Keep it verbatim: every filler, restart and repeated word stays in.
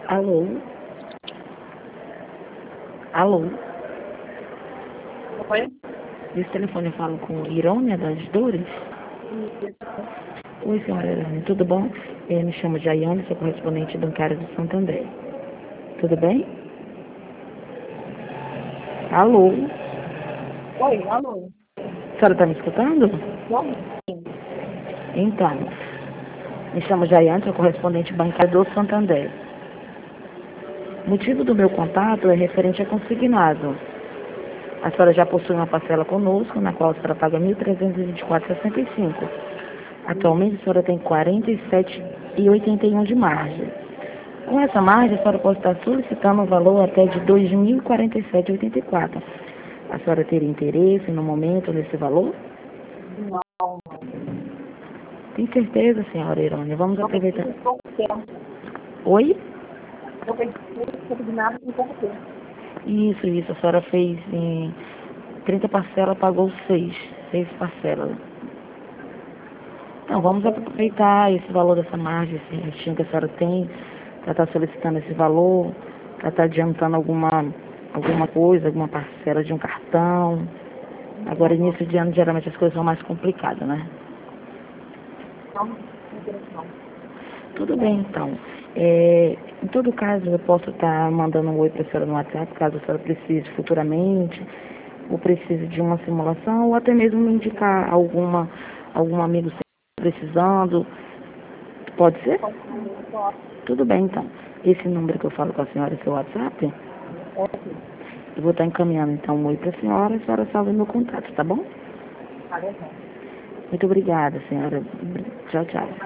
Alô? Alô? Oi? Esse telefone eu falo com Irônia das Dores? Oi, senhora Irônia, tudo bom? Eu me chamo Jaiane, sou correspondente bancária do Santander. Tudo bem? Alô? Oi, alô? A senhora está me escutando? Sim. Então, me chamo Jaiane, sou correspondente bancária do Santander. O motivo do meu contato é referente a consignado. A senhora já possui uma parcela conosco, na qual a senhora paga mil trezentos e vinte e quatro reais e sessenta e cinco centavos. Atualmente a senhora tem quarenta e sete reais e oitenta e um centavos de margem. Com essa margem, a senhora pode estar solicitando um valor até de dois mil e quarenta e sete reais e oitenta e quatro centavos. A senhora teria interesse no momento nesse valor? Não, não. Tem certeza, senhora Irônia? Vamos Eu aproveitar. preciso de pouco tempo. Oi? Eu preciso de nada em pouco tempo. Isso, isso. A senhora fez em trinta parcelas, pagou seis. seis parcelas. Então, vamos aproveitar esse valor dessa margem, esse restinho que a senhora tem, para estar solicitando esse valor, para estar adiantando alguma, alguma coisa, alguma parcela de um cartão. Agora, início de ano, geralmente as coisas são mais complicadas, né? Não, não interessa não. Tudo bem, então. É, em todo caso, eu posso estar mandando um oi para a senhora no WhatsApp, caso a senhora precise futuramente, ou precise de uma simulação, ou até mesmo me indicar alguma, algum amigo precisando. Pode ser? Pode ser, pode. Tudo bem, então. Esse número que eu falo com a senhora é seu WhatsApp? Ok. Eu vou estar encaminhando, então, um oi para a senhora, a senhora salva meu contato, tá bom? Tá legal. Muito obrigada, senhora. Tchau, tchau.